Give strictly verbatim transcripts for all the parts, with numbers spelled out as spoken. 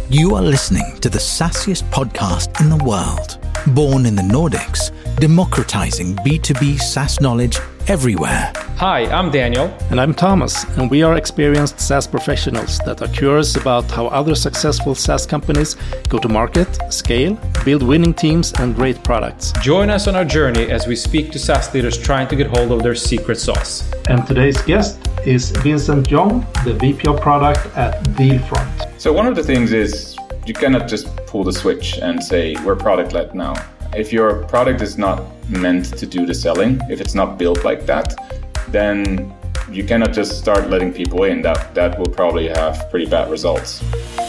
You are listening to the sassiest podcast in the world. Born in the Nordics, democratizing B two B SaaS knowledge everywhere. Hi, I'm Daniel. And I'm Thomas, and we are experienced SaaS professionals that are curious about how other successful SaaS companies go to market, scale, build winning teams, and great products. Join us on our journey as we speak to SaaS leaders trying to get hold of their secret sauce. And today's guest is Vincent Jong, the V P of Product at Dealfront. So one of the things is you cannot just pull the switch and say, we're product-led now. If your product is not meant to do the selling, if it's not built like that, then you cannot just start letting people in. That that will probably have pretty bad results.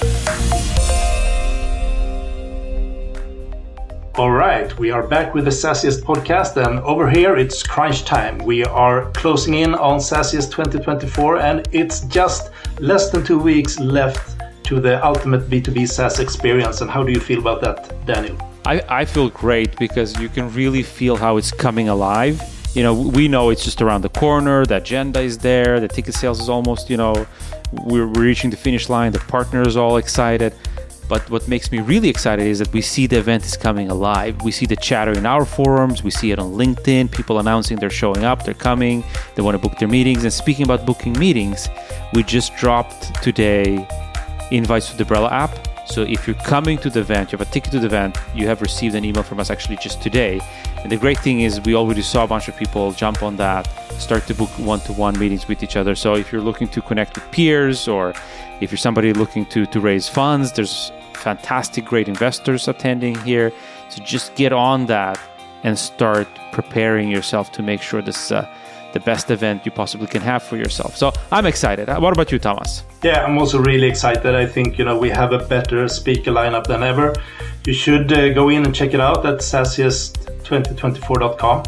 All right, we are back with the Sassiest podcast, and over here it's crunch time. We are closing in on Sassiest twenty twenty-four, and it's just less than two weeks left to the ultimate B two B SaaS experience. And how do you feel about that, Daniel? I, I feel great because you can really feel how it's coming alive. You know, we know it's just around the corner, the agenda is there, the ticket sales is almost, you know, we're, we're reaching the finish line, the partners are all excited. But what makes me really excited is that we see the event is coming alive. We see the chatter in our forums, we see it on LinkedIn, people announcing they're showing up, they're coming, they want to book their meetings. And speaking about booking meetings, we just dropped today invites to the Brella app. So if you're coming to the event, you have a ticket to the event, you have received an email from us actually just today. And the great thing is we already saw a bunch of people jump on that, start to book one-to-one meetings with each other. So if you're looking to connect with peers, or if you're somebody looking to, to raise funds, there's fantastic, great investors attending here. So just get on that and start preparing yourself to make sure this is uh, the best event you possibly can have for yourself. So I'm excited. What about you, Thomas? Yeah, I'm also really excited. I think, you know, we have a better speaker lineup than ever. You should uh, go in and check it out at sassiest twenty twenty-four dot com.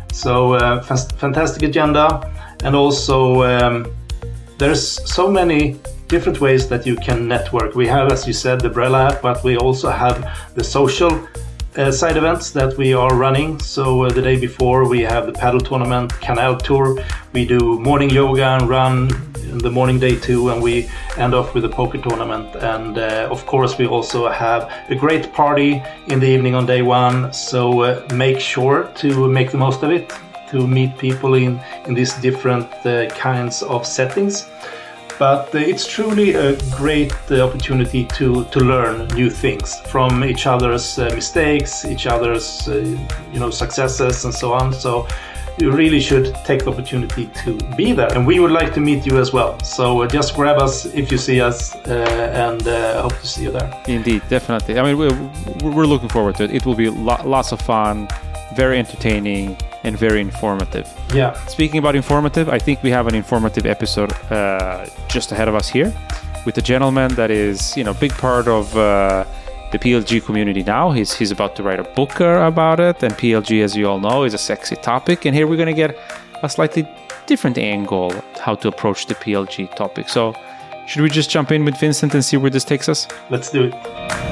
So uh, f- fantastic agenda. And also um, there's so many different ways that you can network. We have, as you said, the Brella app, but we also have the social Uh, side events that we are running. So uh, the day before we have the paddle tournament, Canal Tour. We do morning yoga and run in the morning day two, and we end off with a poker tournament. And uh, of course we also have a great party in the evening on day one. So uh, make sure to make the most of it, to meet people in, in these different uh, kinds of settings. But uh, it's truly a great uh, opportunity to, to learn new things from each other's uh, mistakes, each other's uh, you know successes, and so on. So you really should take the opportunity to be there. And we would like to meet you as well. So uh, just grab us if you see us, uh, and uh, hope to see you there. Indeed, definitely. I mean, we're, we're looking forward to it. It will be lo- lots of fun, very entertaining, and very informative. Yeah. Speaking about informative, I think we have an informative episode uh, just ahead of us here with a gentleman that is, you know, big part of uh, the P L G community now. He's he's about to write a book about it, and P L G, as you all know, is a sexy topic. And here we're going to get a slightly different angle how to approach the P L G topic. So should we just jump in with Vincent and see where this takes us? Let's do it.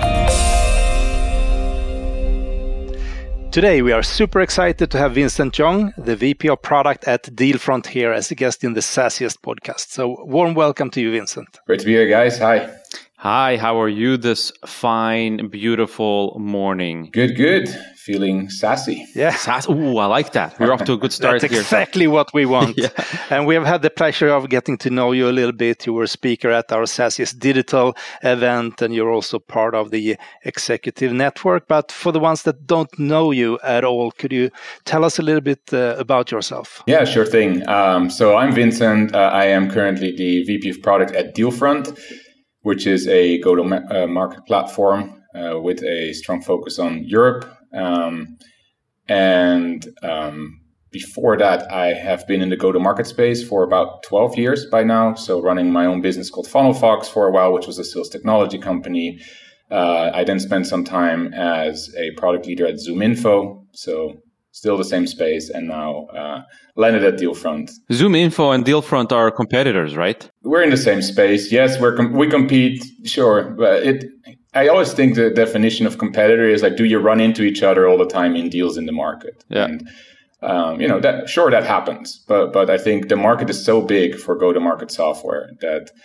Today, we are super excited to have Vincent Jong, the V P of Product at Dealfront, here as a guest in the Sassiest podcast. So, warm welcome to you, Vincent. Great to be here, guys. Hi. Hi, how are you this fine, beautiful morning? Good, good. Feeling sassy. Yeah. Sass- Ooh, I like that. We're off to a good start That's here. exactly what we want. Yeah. And we have had the pleasure of getting to know you a little bit. You were a speaker at our Sassiest Digital event, and you're also part of the executive network. But for the ones that don't know you at all, could you tell us a little bit uh, about yourself? Yeah, sure thing. Um, so I'm Vincent. Uh, I am currently the V P of Product at Dealfront, which is a go-to-market platform uh, with a strong focus on Europe. Um, and um, before that, I have been in the go-to-market space for about twelve years by now. So running my own business called FunnelFox for a while, which was a sales technology company. Uh, I then spent some time as a product leader at ZoomInfo. So still the same space, and now uh, landed at Dealfront. ZoomInfo and Dealfront are competitors, right? We're in the same space. Yes, we're com- we compete, sure. But it, I always think the definition of competitor is like, do you run into each other all the time in deals in the market? Yeah. And, um, you know, that sure, that happens. But but I think the market is so big for go-to-market software that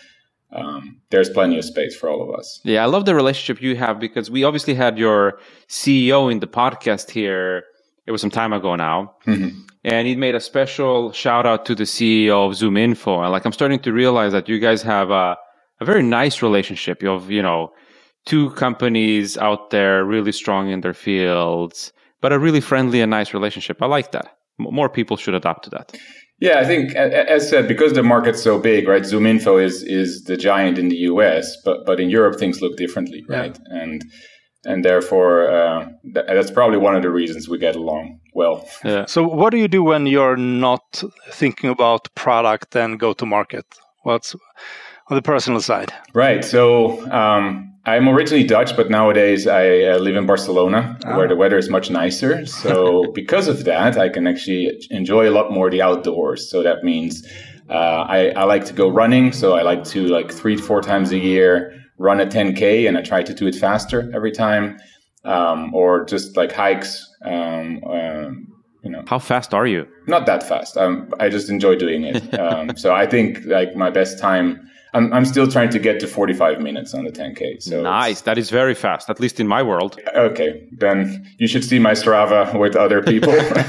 um, there's plenty of space for all of us. Yeah, I love the relationship you have, because we obviously had your C E O in the podcast here. It was some time ago now. Mm-hmm. And he made a special shout out to the C E O of ZoomInfo. And like, I'm starting to realize that you guys have a, a very nice relationship of, you know, two companies out there really strong in their fields, but a really friendly and nice relationship. I like that. M- more people should adopt to that. Yeah, I think, as said, because the market's so big, right? ZoomInfo is is the giant in the U S, but but in Europe things look differently, right? Yeah. And and therefore, uh, th- that's probably one of the reasons we get along well. Yeah. So, what do you do when you're not thinking about product and go to market? What's on the personal side? Right. So, um, I'm originally Dutch, but nowadays I uh, live in Barcelona, oh. where the weather is much nicer. So because of that, I can actually enjoy a lot more the outdoors. So that means uh, I, I like to go running. So I like to like three to four times a year run a ten K, and I try to do it faster every time, um, or just like hikes. Um, um, you know, how fast are you? Not that fast. Um, I just enjoy doing it. Um, so I think like my best time. I'm, I'm still trying to get to forty-five minutes on the ten K. So nice. That is very fast, at least in my world. Okay. Then you should see my Strava with other people.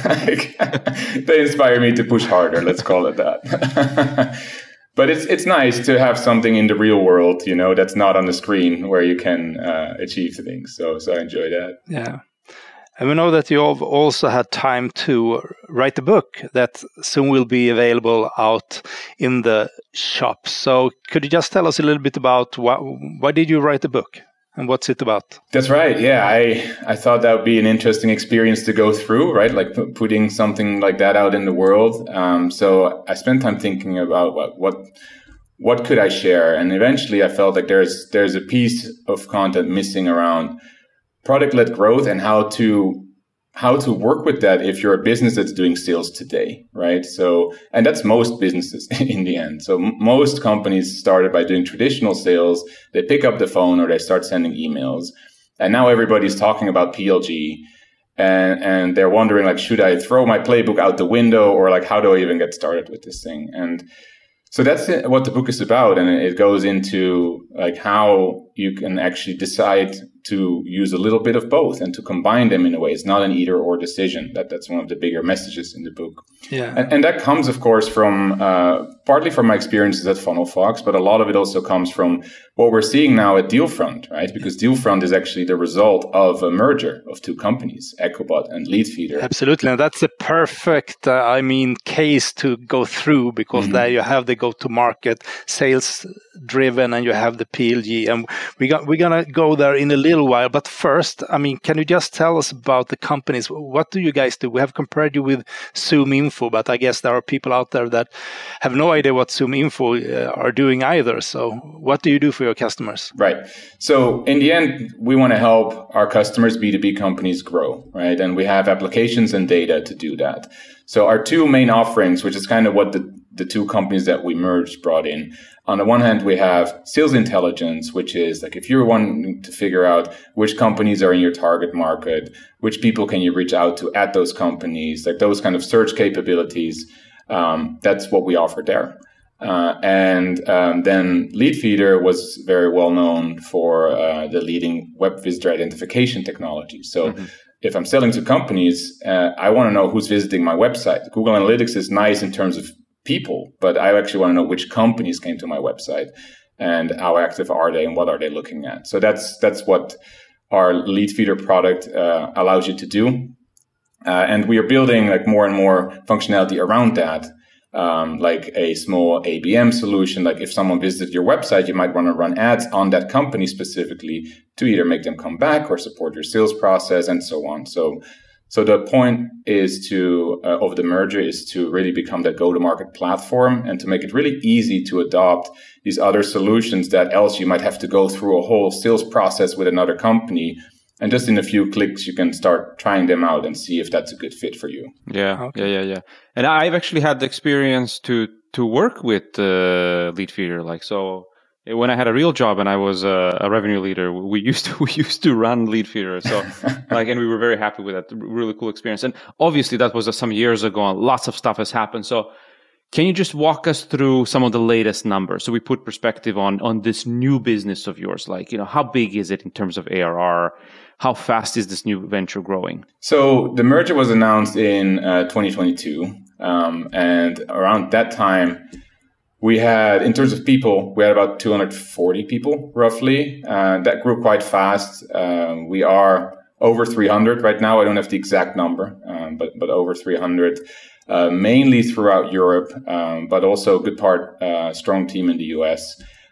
They inspire me to push harder. Let's call it that. But it's it's nice to have something in the real world, you know, that's not on the screen where you can uh, achieve things. So, so I enjoy that. Yeah. And we know that you have also had time to write a book that soon will be available out in the shop. So could you just tell us a little bit about why, why did you write the book and what's it about? That's right. Yeah, I, I thought that would be an interesting experience to go through, right? Like p- putting something like that out in the world. Um, so I spent time thinking about what, what what could I share? And eventually I felt like there's there's a piece of content missing around product-led growth and how to how to work with that if you're a business that's doing sales today, right? So, and that's most businesses in the end. So m- most companies started by doing traditional sales. They pick up the phone or they start sending emails. And now everybody's talking about P L G and, and they're wondering like, should I throw my playbook out the window or like, how do I even get started with this thing? And so that's what the book is about. And it goes into like how you can actually decide to use a little bit of both and to combine them in a way. It's not an either or decision. That that's one of the bigger messages in the book. Yeah. And, and that comes, of course, from uh, partly from my experiences at FunnelFox, but a lot of it also comes from what we're seeing now at Dealfront, right? Because Dealfront is actually the result of a merger of two companies, Ecobot and Leadfeeder. Absolutely. And that's a perfect, uh, I mean, case to go through because mm-hmm. there you have the go-to-market sales driven and you have the P L G. And we got, we're going to go there in a little while. But first, I mean, can you just tell us about the companies? What do you guys do? We have compared you with ZoomInfo, but I guess there are people out there that have no idea what ZoomInfo uh, are doing either. So what do you do for your customers? Right. So in the end, we want to help our customers, B two B companies, grow, right? And we have applications and data to do that. So our two main offerings, which is kind of what the, the two companies that we merged brought in. On the one hand, we have sales intelligence, which is like if you're wanting to figure out which companies are in your target market, which people can you reach out to at those companies, like those kind of search capabilities. Um, that's what we offer there. Uh, and um, then Leadfeeder was very well known for uh, the leading web visitor identification technology. So mm-hmm. if I'm selling to companies, uh, I want to know who's visiting my website. Google Analytics is nice in terms of people, but I actually want to know which companies came to my website and how active are they and what are they looking at. So that's that's what our Leadfeeder product uh, allows you to do. Uh, and we are building like more and more functionality around that, um, like a small A B M solution. Like if someone visited your website, you might want to run ads on that company specifically to either make them come back or support your sales process and so on. So So the point is to uh, of the merger is to really become that go-to-market platform and to make it really easy to adopt these other solutions that else you might have to go through a whole sales process with another company. And just in a few clicks, you can start trying them out and see if that's a good fit for you. Yeah, okay. yeah, yeah, yeah. And I've actually had the experience to to work with uh, Leadfeeder. Like so. When I had a real job and I was a, a revenue leader, we used to we used to run Leadfeeder. So, like, and we were very happy with that. Really cool experience. And obviously, that was uh, some years ago, and lots of stuff has happened. So, Can you just walk us through some of the latest numbers so we put perspective on on this new business of yours? Like, you know, how big is it in terms of A R R? How fast is this new venture growing? So the merger was announced in uh, twenty twenty-two. Um, and around that time, we had, in terms of people, we had about two hundred forty people, roughly. Uh, that grew quite fast. Uh, we are over three hundred right now. I don't have the exact number, um, but, but over three hundred. Uh, mainly throughout Europe, um, but also a good part, uh, strong team in the U S.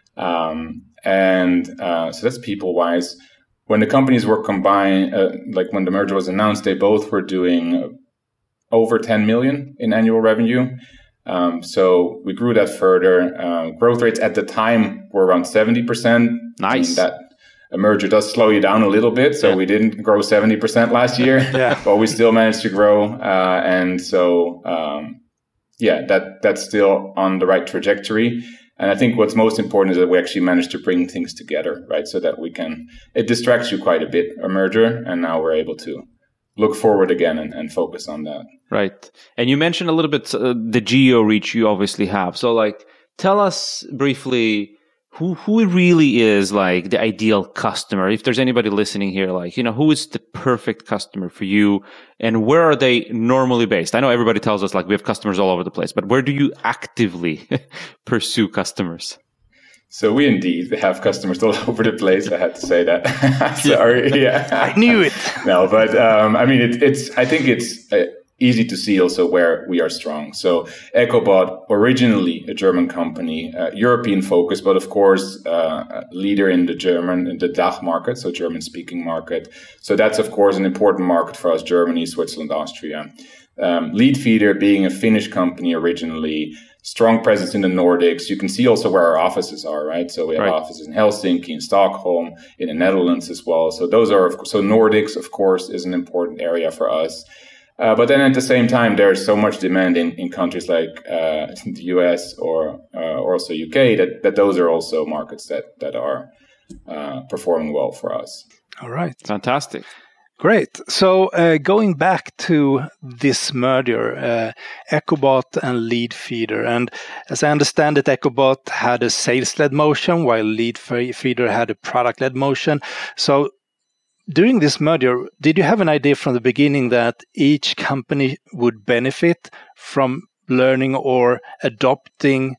Um, and uh, so that's people-wise. When the companies were combined, uh, like when the merger was announced, they both were doing over ten million in annual revenue. Um, so we grew that further. Uh, growth rates at the time were around seventy percent. Nice. I mean, that a merger does slow you down a little bit. So yeah. we didn't grow seventy percent last year, yeah. but we still managed to grow. Uh, and so, um, yeah, that that's still on the right trajectory. And I think what's most important is that we actually managed to bring things together, right? So that we can, it distracts you quite a bit, a merger. And now we're able to look forward again and, and focus on that. Right. And you mentioned a little bit uh, the geo reach you obviously have. So like, tell us briefly, Who who really is like the ideal customer? If there's anybody listening here, like, you know, who is the perfect customer for you and where are they normally based? I know everybody tells us like we have customers all over the place, but where do you actively pursue customers? So we indeed have customers all over the place. I had to say that. Sorry. Yeah. I knew it. No, but um, I mean, it, it's, I think it's, uh, easy to see also where we are strong. So Ecobot, originally a German company, uh, European focus, but of course, uh, a leader in the German, in the D A C H market, so German speaking market. So that's of course an important market for us, Germany, Switzerland, Austria. Um, Leadfeeder being a Finnish company originally, strong presence in the Nordics. You can see also where our offices are, right? So we have right. offices in Helsinki, in Stockholm, in the Netherlands as well. So those are, so Nordics, of course, is an important area for us. Uh, but then at the same time, there's so much demand in, in countries like uh, the U S or uh, or also U K that, that those are also markets that that are uh, performing well for us. All right. Fantastic. Great. So uh, going back to this merger, uh, Ecobot and Leadfeeder, and as I understand it, Ecobot had a sales-led motion while Leadfeeder had a product-led motion. So during this merger, did you have an idea from the beginning that each company would benefit from learning or adopting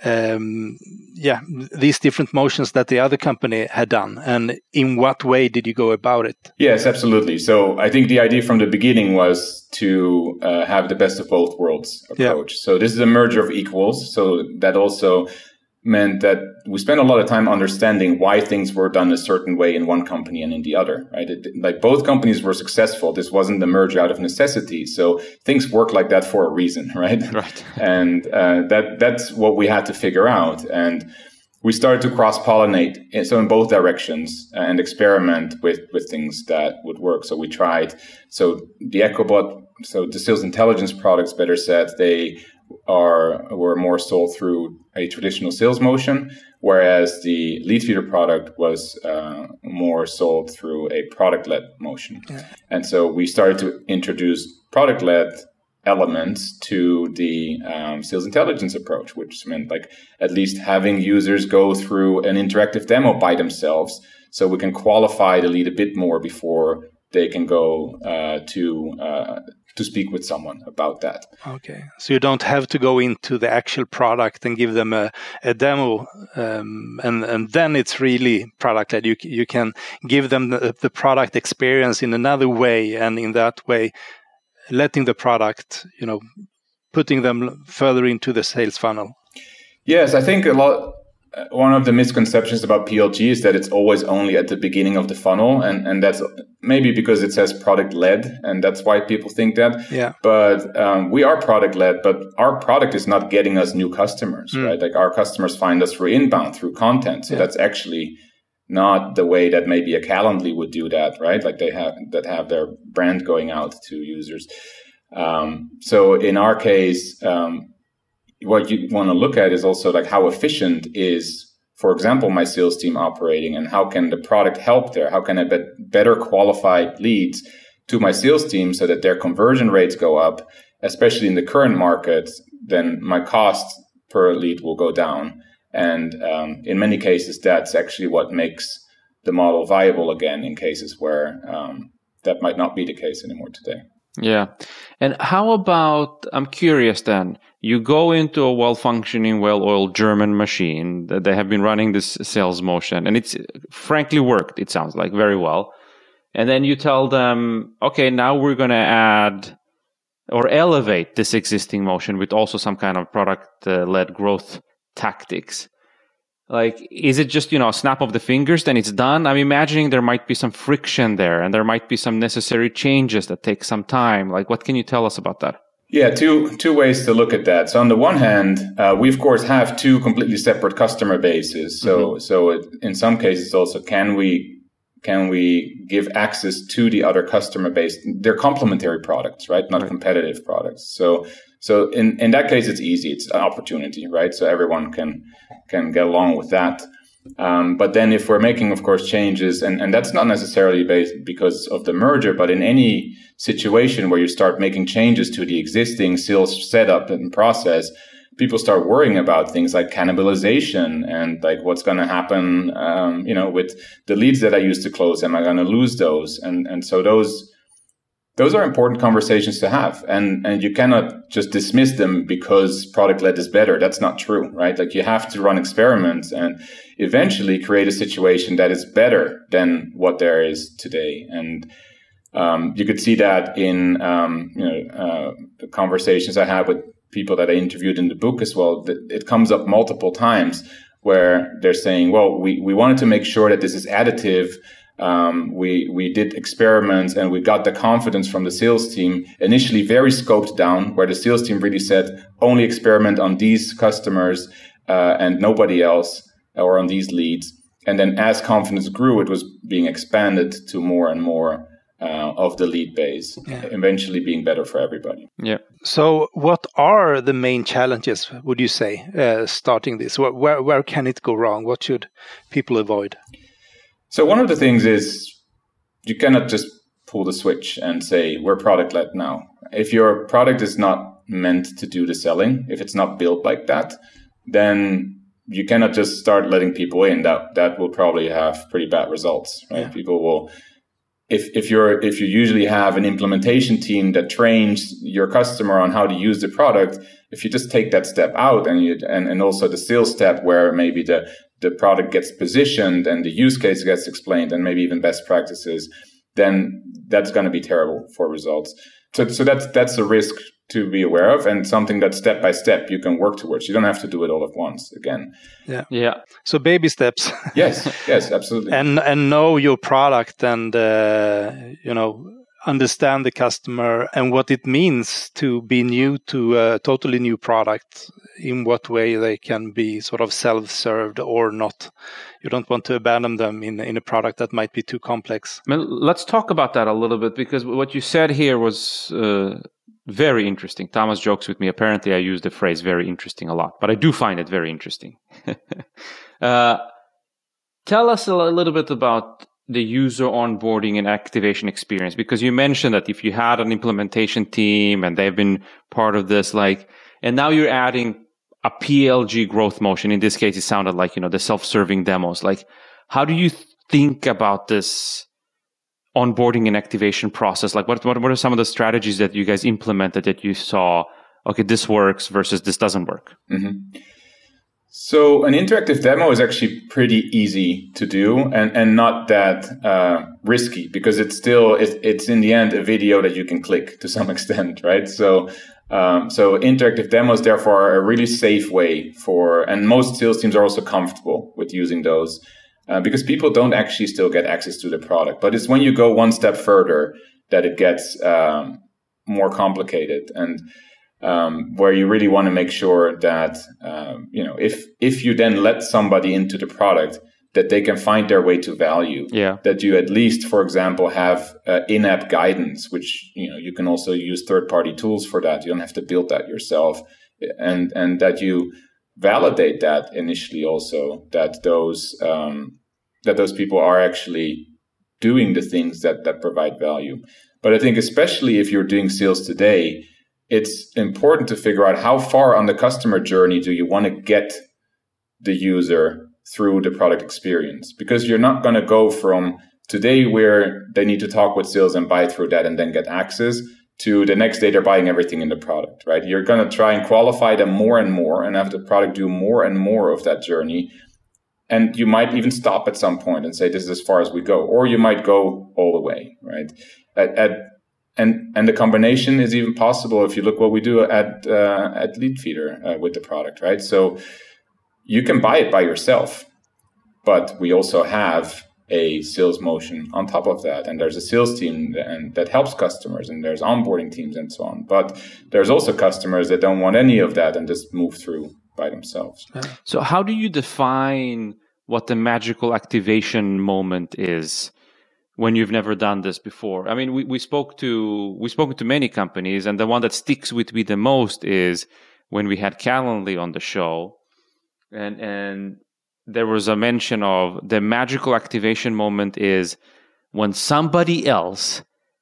um, yeah, these different motions that the other company had done? And in what way did you go about it? Yes, absolutely. So I think the idea from the beginning was to uh, have the best of both worlds approach. Yeah. So this is a merger of equals. So that also meant that we spent a lot of time understanding why things were done a certain way in one company and in the other, right? It, like both companies were successful. This wasn't a merger out of necessity. So things work like that for a reason, right? Right. And uh, that that's what we had to figure out. And we started to cross-pollinate, so in both directions, and experiment with, with things that would work. So we tried, so the Ecobot, so the sales intelligence products, better said, they are were more sold through a traditional sales motion, whereas the Leadfeeder product was uh, more sold through a product-led motion. Yeah. And so we started to introduce product-led elements to the um, sales intelligence approach, which meant like at least having users go through an interactive demo by themselves so we can qualify the lead a bit more before they can go uh, to uh, to speak with someone about that. Okay, so you don't have to go into the actual product and give them a, a demo, um, and and then it's really product-led. You you can give them the, the product experience in another way, and in that way, letting the product, you know, putting them further into the sales funnel. Yes, I think a lot. One of the misconceptions about P L G is that it's always only at the beginning of the funnel, and, and that's maybe because it says product-led, and that's why people think that. Yeah. But um, we are product-led, but our product is not getting us new customers, mm. right? Like our customers find us through inbound, through content. So yeah. that's actually not the way that maybe a Calendly would do that, right? Like they have that have their brand going out to users. Um, so in our case, um, what you want to look at is also like how efficient is, for example, my sales team operating, and how can the product help there? How can I bet better qualify leads to my sales team so that their conversion rates go up, especially in the current market, then my cost per lead will go down. And um, in many cases, that's actually what makes the model viable again in cases where um, that might not be the case anymore today. Yeah. And how about, I'm curious then, you go into a well-functioning, well-oiled German machine that they have been running this sales motion, and it's frankly worked, it sounds like, very well. And then you tell them, okay, now we're going to add or elevate this existing motion with also some kind of product-led growth tactics. Like, is it just, you know, a snap of the fingers, then it's done? I'm imagining there might be some friction there, and there might be some necessary changes that take some time. Like, what can you tell us about that? Yeah, two two ways to look at that. So on the one hand, uh, we of course have two completely separate customer bases. So mm-hmm. so it, in some cases also, can we can we give access to the other customer base? They're complementary products, right? Not right. competitive products. So so in, in that case, it's easy. It's an opportunity, right? So everyone can can get along with that. Um, but then if we're making, of course, changes, and, and that's not necessarily based because of the merger, but in any situation where you start making changes to the existing sales setup and process, people start worrying about things like cannibalization and like what's going to happen, um, you know, with the leads that I used to close. Am I going to lose those? And and so those those are important conversations to have. And and you cannot just dismiss them because product-led is better. That's not true, right? Like you have to run experiments and eventually create a situation that is better than what there is today. And um, you could see that in um, you know uh, the conversations I had with people that I interviewed in the book as well. It comes up multiple times where they're saying, well, we, we wanted to make sure that this is additive. Um, we, we did experiments and we got the confidence from the sales team, initially very scoped down, where the sales team really said, only experiment on these customers uh, and nobody else, or on these leads. And then as confidence grew, it was being expanded to more and more Uh, of the lead base, yeah. eventually being better for everybody. Yeah. So what are the main challenges, would you say, uh, starting this? Where, where where can it go wrong? What should people avoid? So one of the things is you cannot just pull the switch and say, we're product-led now. If your product is not meant to do the selling, if it's not built like that, then you cannot just start letting people in. That that will probably have pretty bad results, right? Yeah. People will... If if you're if you usually have an implementation team that trains your customer on how to use the product, if you just take that step out and you and, and also the sales step where maybe the, the product gets positioned and the use case gets explained and maybe even best practices, then that's going to be terrible for results. So so that's that's a risk to be aware of, and something that step by step you can work towards. You don't have to do it all at once again. Yeah. Yeah. So baby steps. Yes. Yes, absolutely. And and know your product and uh, you know, understand the customer and what it means to be new to a totally new product, in what way they can be sort of self-served or not. You don't want to abandon them in in a product that might be too complex. I mean, let's talk about that a little bit, because what you said here was uh, very interesting. Thomas jokes with me. Apparently, I use the phrase very interesting a lot, but I do find it very interesting. uh, tell us a little bit about the user onboarding and activation experience, because you mentioned that if you had an implementation team and they've been part of this, like, and now you're adding a P L G growth motion. In this case, it sounded like, you know, the self-serving demos. Like, how do you think about this onboarding and activation process? Like, what, what, what are some of the strategies that you guys implemented that you saw, okay, this works versus this doesn't work? Mm-hmm. So an interactive demo is actually pretty easy to do and, and not that uh, risky, because it's still, it, it's in the end a video that you can click to some extent, right? So um, so interactive demos, therefore, are a really safe way for, and most sales teams are also comfortable with using those uh, because people don't actually still get access to the product. But it's when you go one step further that it gets um, more complicated, and Um, where you really want to make sure that, um, you know, if if you then let somebody into the product, that they can find their way to value. Yeah. That you at least, for example, have uh, in-app guidance, which, you know, you can also use third-party tools for that. You don't have to build that yourself. And and that you validate that initially also, that those um, that those people are actually doing the things that, that provide value. But I think especially if you're doing sales today, it's important to figure out how far on the customer journey do you want to get the user through the product experience, because you're not going to go from today where they need to talk with sales and buy through that and then get access to the next day they're buying everything in the product, right? You're going to try and qualify them more and more and have the product do more and more of that journey. And you might even stop at some point and say, this is as far as we go. Or you might go all the way, right? At, at, and and the combination is even possible if you look what we do at uh, at Leadfeeder uh, with the product, right? So you can buy it by yourself, but we also have a sales motion on top of that. And there's a sales team and that helps customers, and there's onboarding teams and so on. But there's also customers that don't want any of that and just move through by themselves. So how do you define what the magical activation moment is when you've never done this before? I mean, we, we spoke to we spoken to many companies, and the one that sticks with me the most is when we had Calendly on the show, and and there was a mention of the magical activation moment is when somebody else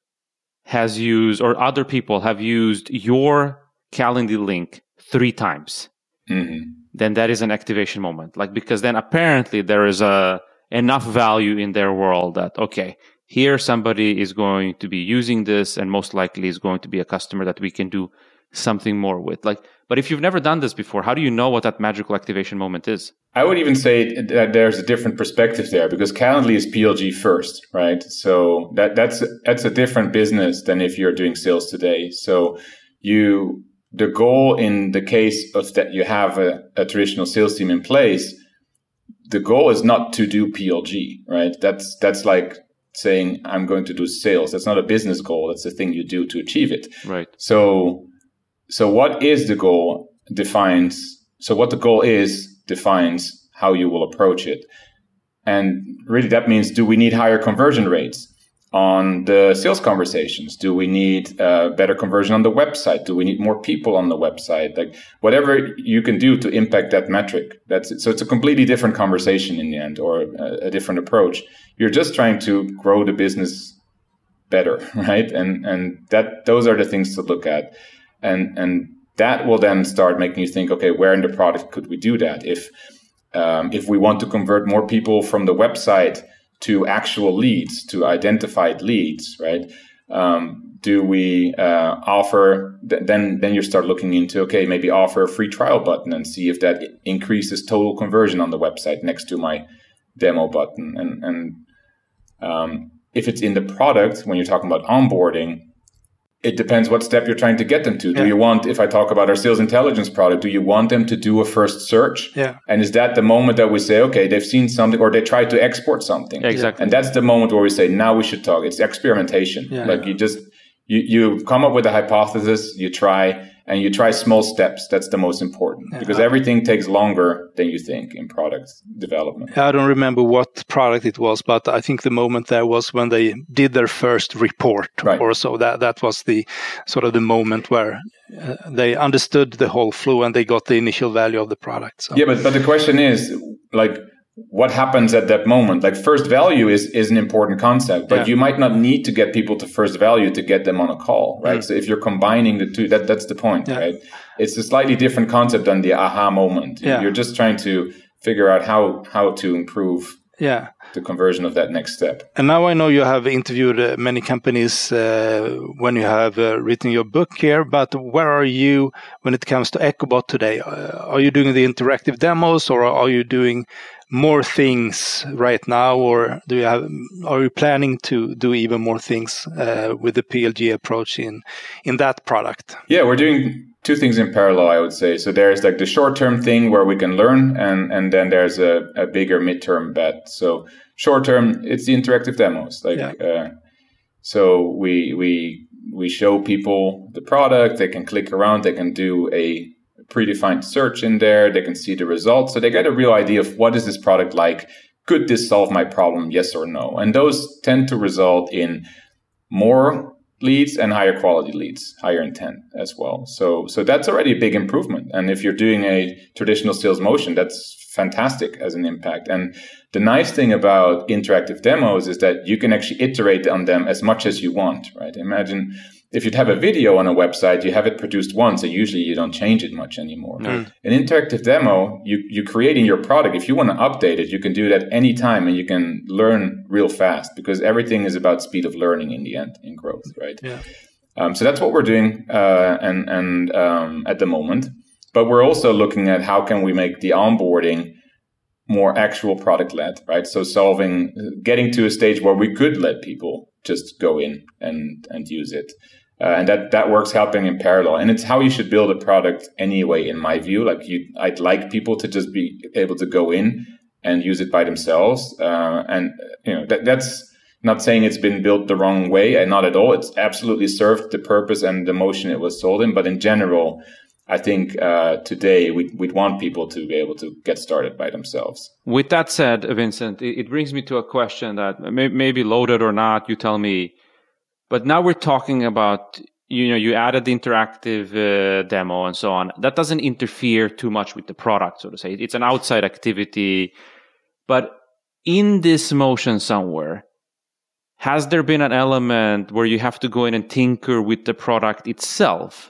has used, or other people have used your Calendly link three times. Mm-hmm. Then that is an activation moment. Like, because then apparently there is a enough value in their world that, okay, here somebody is going to be using this and most likely is going to be a customer that we can do something more with. Like, but if you've never done this before, how do you know what that magical activation moment is? I would even say that there's a different perspective there, because Calendly is P L G first, right? So that that's that's a different business than if you're doing sales today. So you the goal in the case of that you have a, a traditional sales team in place, the goal is not to do P L G, right? That's that's like saying I'm going to do sales. That's not a business goal. That's the thing you do to achieve it. Right. So so what is the goal defines so what the goal is defines how you will approach it. And really that means, do we need higher conversion rates on the sales conversations? Do we need uh, better conversion on the website? Do we need more people on the website? Like whatever you can do to impact that metric. That's it. So it's a completely different conversation in the end, or a, a different approach. You're just trying to grow the business better, right? And and that those are the things to look at. And and that will then start making you think, okay, where in the product could we do that? If um, if we want to convert more people from the website to actual leads, to identified leads, right? Um, do we uh, offer, th- then then you start looking into, okay, maybe offer a free trial button and see if that increases total conversion on the website next to my demo button. And, and um, if it's in the product, when you're talking about onboarding, it depends what step you're trying to get them to. Do yeah. you want, if I talk about our sales intelligence product, do you want them to do a first search? Yeah. And is that the moment that we say, okay, they've seen something, or they try to export something? Yeah, exactly. And that's the moment where we say, now we should talk. It's experimentation. Yeah. Like you just, you, you come up with a hypothesis, you try, and you try small steps. That's the most important, yeah. because everything takes longer than you think in product development. I don't remember what product it was, but I think the moment there was when they did their first report right. or so. That that was the sort of the moment where uh, they understood the whole flow and they got the initial value of the product. So. Yeah, but, but the question is, like, what happens at that moment? Like first value is, is an important concept, but yeah. you might not need to get people to first value to get them on a call, right? Mm. So if you're combining the two, that that's the point, yeah. right? It's a slightly different concept than the aha moment. Yeah. You're just trying to figure out how, how to improve yeah. the conversion of that next step. And now I know you have interviewed uh, many companies uh, when you have uh, written your book here, but where are you when it comes to EchoBot today? Uh, are you doing the interactive demos, or are you doing more things right now, or do you have, are you planning to do even more things uh, with the P L G approach in in that product? Yeah, we're doing two things in parallel, I would say. So there's like the short-term thing where we can learn, and and then there's a, a bigger midterm bet. So short-term, it's the interactive demos. Like, yeah. uh, so we we we show people the product. They can click around. They can do a predefined search in there. They can see the results. So they get a real idea of what is this product like? Could this solve my problem? Yes or no? And those tend to result in more leads and higher quality leads, higher intent as well. So, so that's already a big improvement. And if you're doing a traditional sales motion, that's fantastic as an impact. And the nice thing about interactive demos is that you can actually iterate on them as much as you want, right? Imagine if you'd have a video on a website, you have it produced once, and usually you don't change it much anymore. Mm. An interactive demo, you, you create in your product. If you want to update it, you can do that anytime, and you can learn real fast, because everything is about speed of learning in the end, in growth, right? Yeah. Um, so that's what we're doing uh, and, and um, at the moment. But we're also looking at how can we make the onboarding more actual product-led, right? So solving, getting to a stage where we could let people just go in and, and use it. Uh, and that, that works helping in parallel. And it's how you should build a product anyway, in my view. Like you, I'd like people to just be able to go in and use it by themselves. Uh, and, you know, that, that's not saying it's been built the wrong way, and not at all. It's absolutely served the purpose and the motion it was sold in. But in general, I think uh, today we'd, we'd want people to be able to get started by themselves. With that said, Vincent, it brings me to a question that may, may be loaded or not, you tell me. But now we're talking about, you know, you added the interactive uh, demo and so on. That doesn't interfere too much with the product, so to say. It's an outside activity. But in this motion somewhere, has there been an element where you have to go in and tinker with the product itself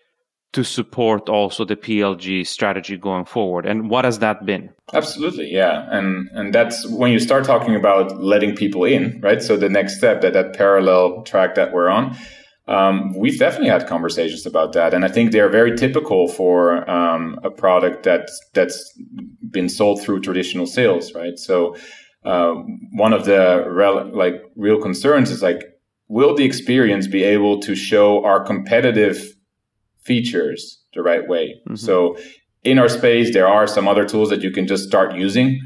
to support also the P L G strategy going forward? And what has that been? Absolutely, yeah. And and that's when you start talking about letting people in, right? So the next step, that, that parallel track that we're on, um, we've definitely had conversations about that. And I think they're very typical for um, a product that's, that's been sold through traditional sales, right? So uh, one of the rel- like real concerns is like, will the experience be able to show our competitive features the right way? Mm-hmm. So in our space, there are some other tools that you can just start using,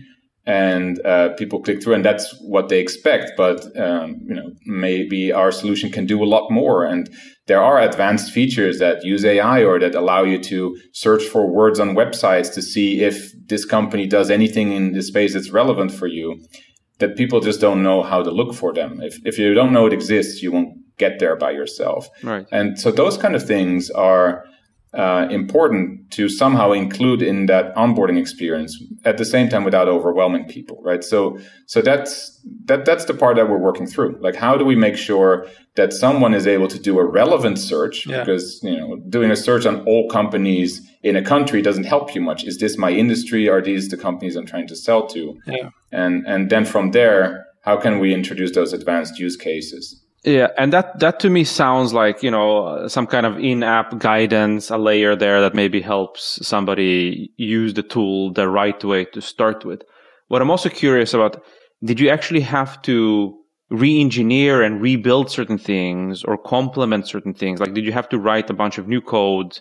and uh, people click through, and that's what they expect. But um, you know, maybe our solution can do a lot more. And there are advanced features that use A I or that allow you to search for words on websites to see if this company does anything in the space that's relevant for you, that people just don't know how to look for them. If if you don't know it exists, you won't get there by yourself. Right. And so those kind of things are uh, important to somehow include in that onboarding experience, at the same time without overwhelming people, right? So so that's that that's the part that we're working through. Like, how do we make sure that someone is able to do a relevant search? Yeah. Because, you know, doing a search on all companies in a country doesn't help you much. Is this my industry? Are these the companies I'm trying to sell to? Yeah. And and then from there, how can we introduce those advanced use cases? Yeah, and that, that to me sounds like, you know, some kind of in-app guidance, a layer there that maybe helps somebody use the tool the right way to start with. What I'm also curious about, did you actually have to re-engineer and rebuild certain things or complement certain things? Like, did you have to write a bunch of new code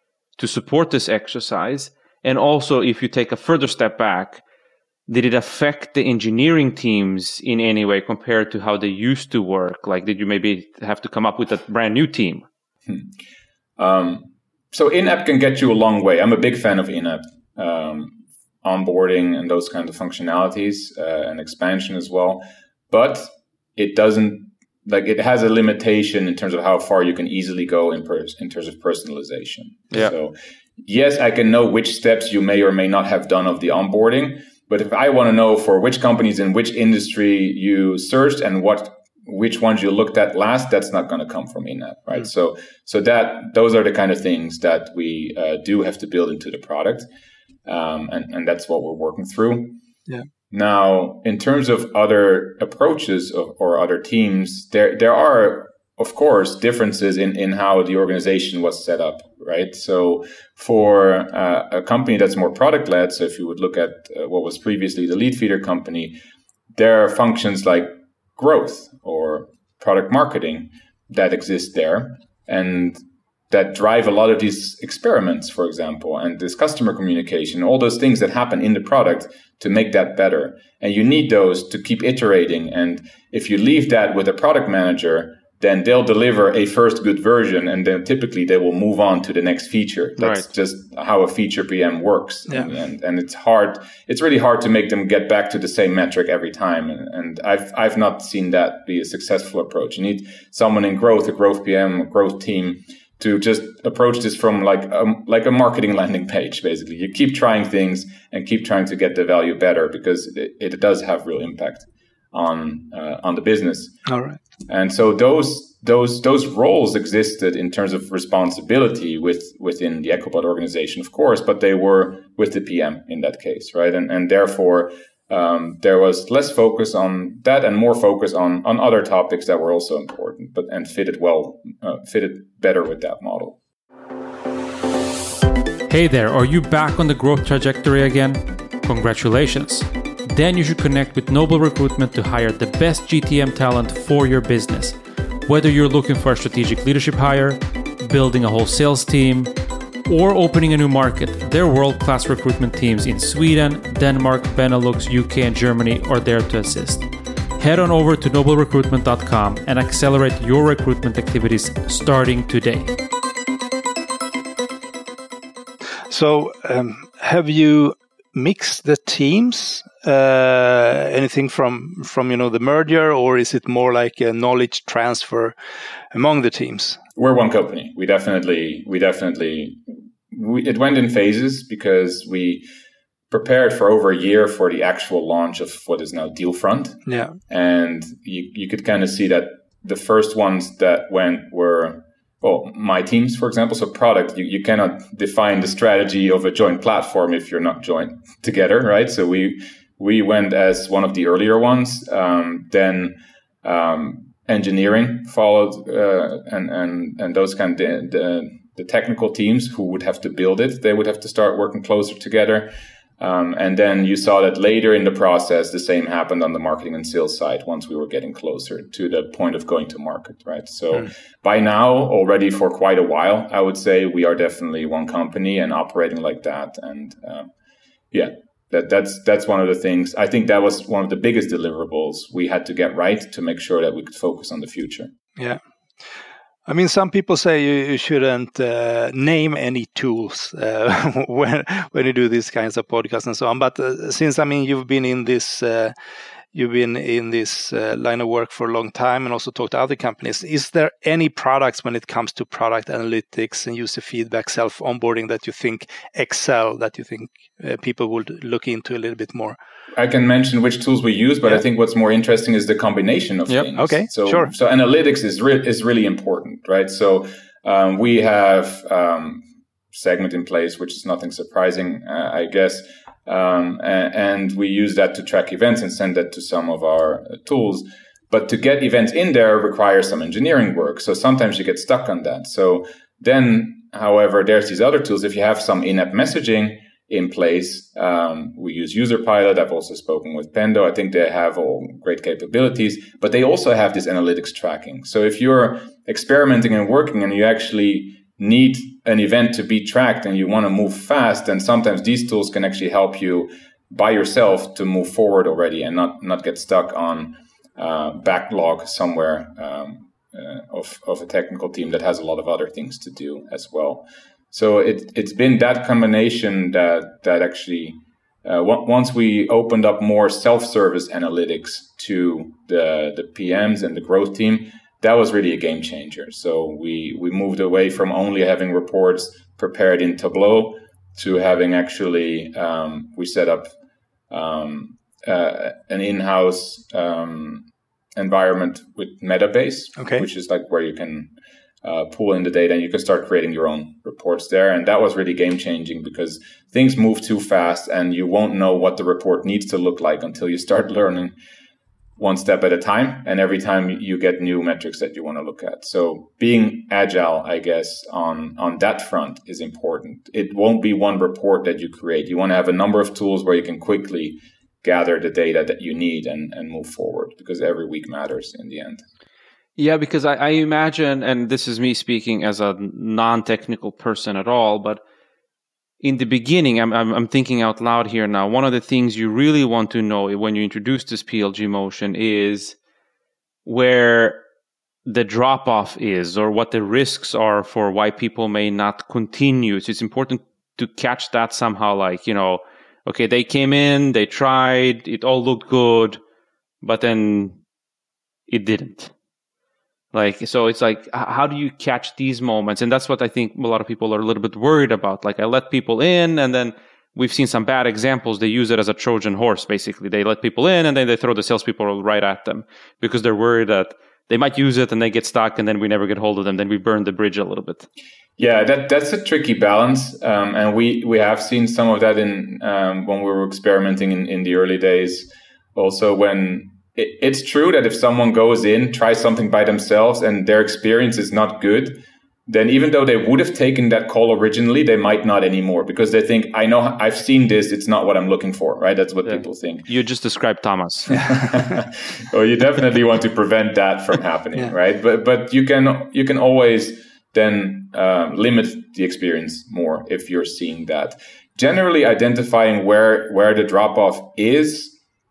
to support this exercise? And also, if you take a further step back, did it affect the engineering teams in any way compared to how they used to work? Like, did you maybe have to come up with a brand new team? Hmm. Um, so in-app can get you a long way. I'm a big fan of in-app um, onboarding and those kinds of functionalities uh, and expansion as well. But it doesn't, like, it has a limitation in terms of how far you can easily go in, per- in terms of personalization. Yeah. So yes, I can know which steps you may or may not have done of the onboarding. But if I want to know for which companies in which industry you searched and what which ones you looked at last, that's not going to come from in-app, right? Mm. So so that those are the kind of things that we uh, do have to build into the product, um, and and that's what we're working through. Yeah. Now, in terms of other approaches of, or other teams, there there are, of course, differences in, in how the organization was set up, right? So for uh, a company that's more product-led, so if you would look at uh, what was previously the Leadfeeder company, there are functions like growth or product marketing that exist there and that drive a lot of these experiments, for example, and this customer communication, all those things that happen in the product to make that better. And you need those to keep iterating. And if you leave that with a product manager, then they'll deliver a first good version, and then typically they will move on to the next feature. That's right. Just how a feature P M works. Yeah. And, and it's hard. It's really hard to make them get back to the same metric every time. And, and I've I've not seen that be a successful approach. You need someone in growth, a growth P M, a growth team, to just approach this from like a, like a marketing landing page, basically. You keep trying things and keep trying to get the value better, because it, it does have real impact on uh, on the business. All right. And so those those those roles existed in terms of responsibility with within the EchoBot organization, of course, but they were with the P M in that case, right? And and therefore um, there was less focus on that and more focus on on other topics that were also important, but and fitted well, uh, fitted better with that model. Hey there, are you back on the growth trajectory again? Congratulations. Then you should connect with Noble Recruitment to hire the best G T M talent for your business. Whether you're looking for a strategic leadership hire, building a whole sales team, or opening a new market, their world-class recruitment teams in Sweden, Denmark, Benelux, U K, and Germany are there to assist. Head on over to noble recruitment dot com and accelerate your recruitment activities starting today. So, um, have you mixed the teams? Uh, anything from from you know the merger, or is it more like a knowledge transfer among the teams? We're one company. We definitely, we definitely, we, it went in phases because we prepared for over a year for the actual launch of what is now Dealfront. Yeah, and you you could kind of see that the first ones that went were, well, my teams, for example. So product, you, you cannot define the strategy of a joint platform if you're not joined together, right? So we we went as one of the earlier ones. Um, then um, engineering followed, uh, and and and those kind of the, the the technical teams who would have to build it, they would have to start working closer together. Um, and then you saw that later in the process, the same happened on the marketing and sales side once we were getting closer to the point of going to market, right? So mm. by now, already for quite a while, I would say we are definitely one company and operating like that. And um, yeah, that, that's that's one of the things. I think that was one of the biggest deliverables we had to get right to make sure that we could focus on the future. Yeah. I mean, some people say you, you shouldn't uh, name any tools uh, when when you do these kinds of podcasts and so on. But uh, since I mean you've been in this uh, you've been in this uh, line of work for a long time and also talked to other companies, is there any products when it comes to product analytics and user feedback, self onboarding that you think excel, that you think uh, people would look into a little bit more? I can mention which tools we use, but yeah. I think what's more interesting is the combination of yep. things. Okay, so, sure. So analytics is re- is really important, right? So um, we have um, segment in place, which is nothing surprising, uh, I guess. Um, and, and we use that to track events and send that to some of our uh, tools. But to get events in there requires some engineering work. So sometimes you get stuck on that. So then, however, there's these other tools. If you have some in-app messaging in place, um, we use UserPilot. I've also spoken with Pendo. I think they have all great capabilities, but they also have this analytics tracking. So if you're experimenting and working and you actually need an event to be tracked and you want to move fast, then sometimes these tools can actually help you by yourself to move forward already and not, not get stuck on uh, backlog somewhere um, uh, of, of a technical team that has a lot of other things to do as well. So it, it's been that combination that, that actually, uh, w- once we opened up more self-service analytics to the, the P Ms and the growth team, that was really a game changer. So we, we moved away from only having reports prepared in Tableau to having actually, um, we set up um, uh, an in-house um, environment with Metabase, okay. which is like where you can uh, pull in the data and you can start creating your own reports there. And that was really game changing because things move too fast and you won't know what the report needs to look like until you start learning one step at a time, and every time you get new metrics that you want to look at. So being agile, I guess, on, on that front is important. It won't be one report that you create. You want to have a number of tools where you can quickly gather the data that you need and, and move forward, because every week matters in the end. Yeah, because I, I imagine, and this is me speaking as a non-technical person at all, but in the beginning, I'm, I'm I'm thinking out loud here now. One of the things you really want to know when you introduce this P L G motion is where the drop-off is or what the risks are for why people may not continue. So it's important to catch that somehow, like, you know, okay, they came in, they tried, it all looked good, but then it didn't. Like, so it's like, how do you catch these moments? And that's what I think a lot of people are a little bit worried about. Like, I let people in, and then we've seen some bad examples. They use it as a Trojan horse, basically. They let people in, and then they throw the salespeople right at them because they're worried that they might use it and they get stuck, and then we never get hold of them. Then we burn the bridge a little bit. Yeah, that that's a tricky balance, um, and we, we have seen some of that in um, when we were experimenting in, in the early days. Also, when it, it's true that if someone goes in, tries something by themselves, and their experience is not good, then even though they would have taken that call originally, they might not anymore, because they think, I know, I've seen this, it's not what I'm looking for, right? That's what yeah. people think. You just described Thomas. Well, you definitely want to prevent that from happening, yeah. right? But but you can you can always then uh, limit the experience more if you're seeing that. Generally, identifying where where the drop-off is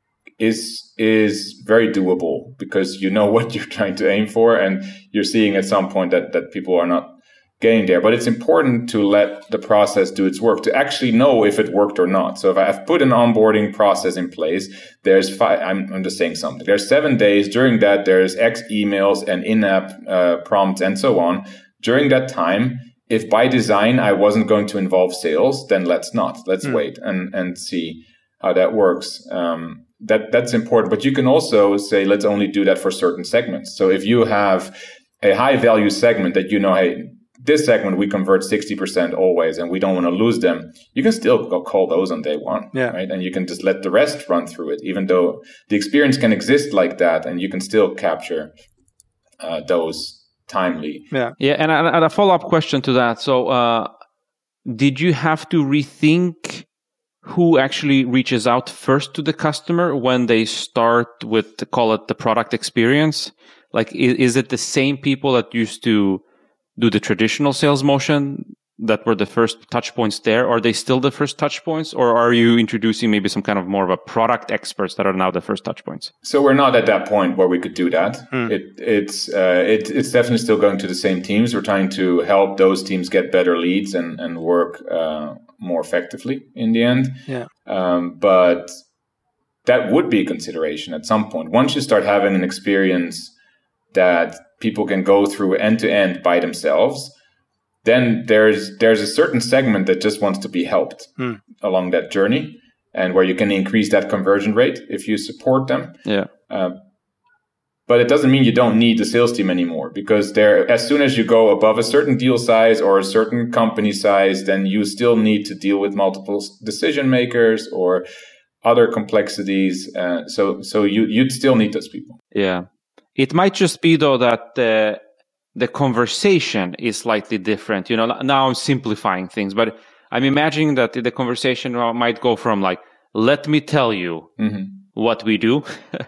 is is very doable, because you know what you're trying to aim for, and you're seeing at some point that, that people are not getting there. But it's important to let the process do its work, to actually know if it worked or not. So if I've put an onboarding process in place, there's five, I'm, I'm just saying something. There's seven days. During that, there's X emails and in-app uh, prompts and so on. During that time, if by design I wasn't going to involve sales, then let's not. Let's mm. wait and, and see how that works. Um, That that's important, but you can also say, let's only do that for certain segments. So if you have a high value segment that you know, hey, this segment we convert sixty percent always, and we don't want to lose them, you can still go call those on day one, yeah. right? And you can just let the rest run through it, even though the experience can exist like that, and you can still capture uh, those timely. Yeah, yeah. And a, and a follow up question to that. So, uh, did you have to rethink who actually reaches out first to the customer when they start with, call it the product experience? Like, is, is it the same people that used to do the traditional sales motion that were the first touch points there? Are they still the first touch points, or are you introducing maybe some kind of more of a product experts that are now the first touch points? So we're not at that point where we could do that. Mm. It, it's uh, it, it's definitely still going to the same teams. We're trying to help those teams get better leads and, and work uh, more effectively in the end. Yeah. Um, but that would be a consideration at some point. Once you start having an experience that people can go through end to end by themselves, then there's there's a certain segment that just wants to be helped mm. along that journey, and where you can increase that conversion rate if you support them. Yeah. Uh, But it doesn't mean you don't need the sales team anymore, because there, as soon as you go above a certain deal size or a certain company size, then you still need to deal with multiple decision makers or other complexities. Uh, so, so you you'd still need those people. Yeah, it might just be though that the the conversation is slightly different. You know, now I'm simplifying things, but I'm imagining that the conversation might go from like, "Let me tell you mm-hmm. what we do."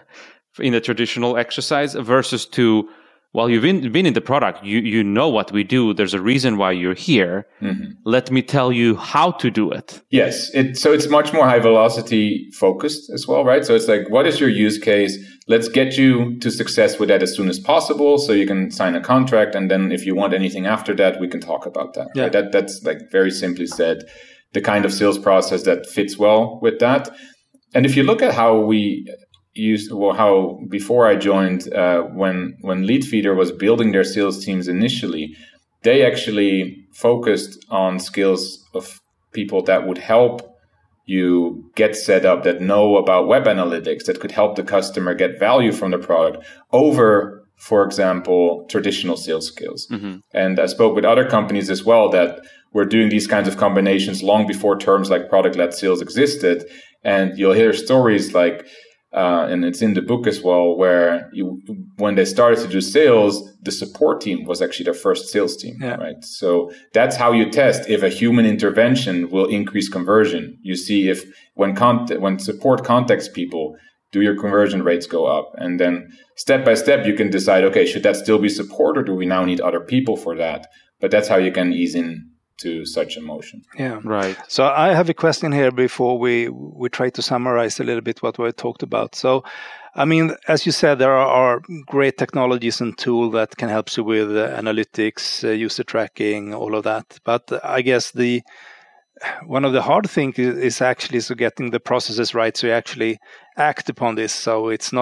in the traditional exercise versus to, well, you've been, been in the product, you you know what we do, there's a reason why you're here. Mm-hmm. Let me tell you how to do it. Yes, it, so it's much more high velocity focused as well, right? So it's like, what is your use case? Let's get you to success with that as soon as possible so you can sign a contract. And then if you want anything after that, we can talk about that. Yeah. Right? That That's like very simply said, the kind of sales process that fits well with that. And if you look at how we... used well how before I joined uh, when when Leadfeeder was building their sales teams initially, they actually focused on skills of people that would help you get set up, that know about web analytics, that could help the customer get value from the product over, for example, traditional sales skills. Mm-hmm. And I spoke with other companies as well that were doing these kinds of combinations long before terms like product-led sales existed. And you'll hear stories like, Uh, and it's in the book as well, where you, when they started to do sales, the support team was actually their first sales team, yeah. right? So that's how you test if a human intervention will increase conversion. You see if when con- when support contacts people, do your conversion rates go up? And then step by step, you can decide, okay, should that still be support, or do we now need other people for that? But that's how you can ease in to such emotion. Yeah, right. So I have a question here before we we try to summarize a little bit what we talked about. So, I mean, as you said, there are, are great technologies and tools that can help you with uh, analytics, uh, user tracking, all of that. But I guess the one of the hard things is, is actually so getting the processes right, so you actually act upon this. So it's not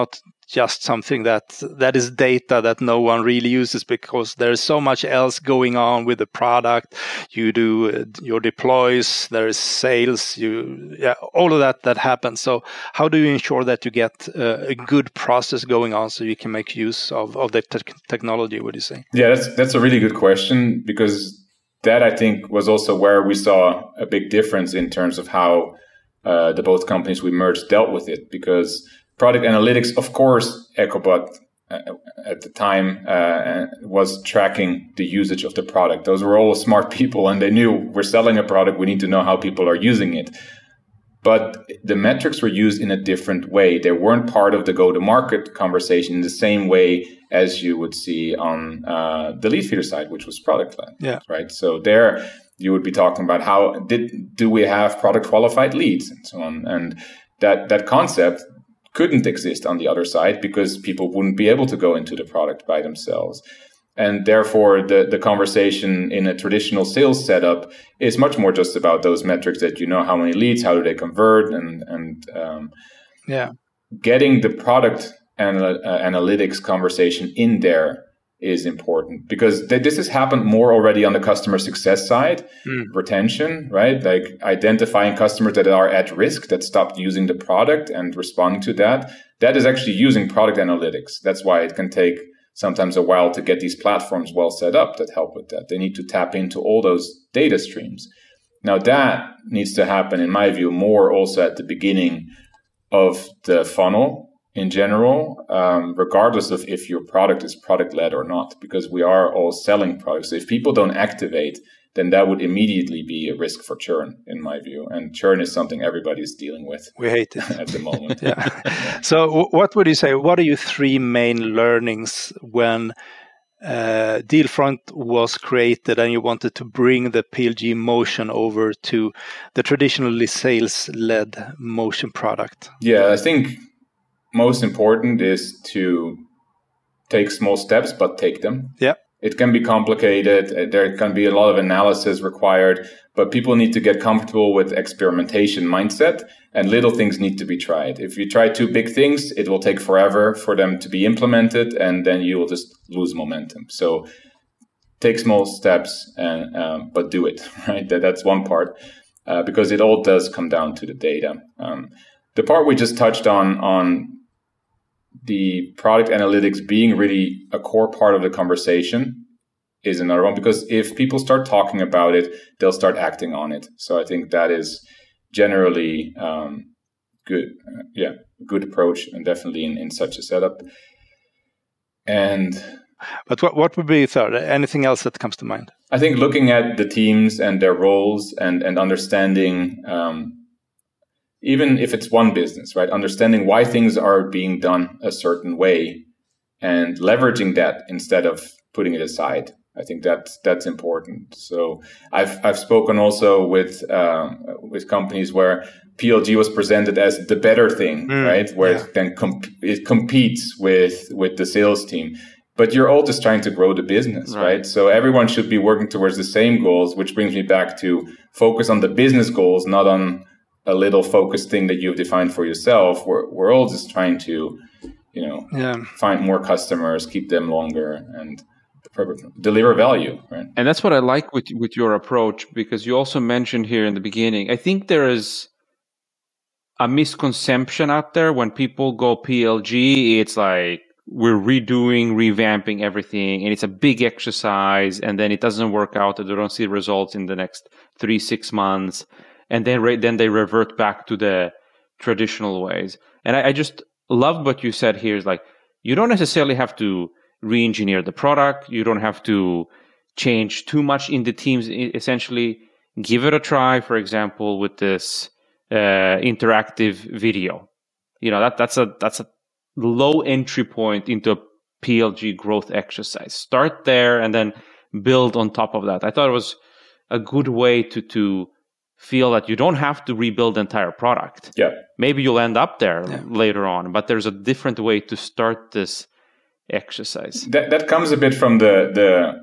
just something that that is data that no one really uses, because there's so much else going on with the product. You do uh, your deploys, there is sales, you yeah, all of that that happens. So how do you ensure that you get uh, a good process going on so you can make use of, of the te- technology, would you say? Yeah, that's that's a really good question, because that, I think, was also where we saw a big difference in terms of how uh, the both companies we merged dealt with it. Because product analytics, of course, EchoBot uh, at the time uh, was tracking the usage of the product. Those were all smart people, and they knew we're selling a product, we need to know how people are using it. But the metrics were used in a different way. They weren't part of the go-to-market conversation in the same way as you would see on uh, the Leadfeeder side, which was product-led. Yeah. Right. So there you would be talking about how did do we have product qualified leads and so on. And that that concept couldn't exist on the other side because people wouldn't be able to go into the product by themselves. And therefore, the, the conversation in a traditional sales setup is much more just about those metrics that you know how many leads, how do they convert, and and um, yeah, getting the product anal- uh, analytics conversation in there is important, because th- this has happened more already on the customer success side, mm. retention, right? Like identifying customers that are at risk, that stopped using the product and responding to that. That is actually using product analytics. That's why it can take sometimes a while to get these platforms well set up that help with that. They need to tap into all those data streams. Now that needs to happen, in my view, more also at the beginning of the funnel in general, um, regardless of if your product is product-led or not, because we are all selling products. So if people don't activate, then that would immediately be a risk for churn, in my view. And churn is something everybody's dealing with. We hate it at the moment. yeah. So w- what would you say, what are your three main learnings when uh, Dealfront was created and you wanted to bring the P L G motion over to the traditionally sales-led motion product? Yeah, I think most important is to take small steps, but take them. Yeah. It can be complicated. There can be a lot of analysis required, but people need to get comfortable with experimentation mindset, and little things need to be tried. If you try two big things, it will take forever for them to be implemented, and then you will just lose momentum. So take small steps, and um, but do it, right? That, that's one part, uh, because it all does come down to the data. Um, the part we just touched on, on the product analytics being really a core part of the conversation, is another one, because if people start talking about it, they'll start acting on it. So I think that is generally um, good, uh, yeah, good approach, and definitely in, in such a setup. And but what what would be third? Anything else that comes to mind? I think looking at the teams and their roles, and and understanding. Um, Even if it's one business, right? Understanding why things are being done a certain way and leveraging that instead of putting it aside. I think that's that's important. So I've I've spoken also with um, with companies where P L G was presented as the better thing, mm, right? Where yeah. it then comp- it competes with with the sales team. But you're all just trying to grow the business, right. right? So everyone should be working towards the same goals, which brings me back to focus on the business goals, not on a little focused thing that you've defined for yourself. We're we're all just trying to, you know, yeah. find more customers, keep them longer, and deliver value, right? And that's what I like with with your approach, because you also mentioned here in the beginning, I think there is a misconception out there when people go P L G, it's like we're redoing, revamping everything, and it's a big exercise, and then it doesn't work out, and they don't see results in the next three, six months. And then re- then they revert back to the traditional ways. And I, I just loved what you said here, is like, you don't necessarily have to re-engineer the product. You don't have to change too much in the teams. Essentially, give it a try, for example, with this uh, interactive video. You know, that that's a that's a low entry point into a P L G growth exercise. Start there and then build on top of that. I thought it was a good way to to feel that you don't have to rebuild the entire product. Yeah. Maybe you'll end up there yeah. later on, but there's a different way to start this exercise. That that comes a bit from the the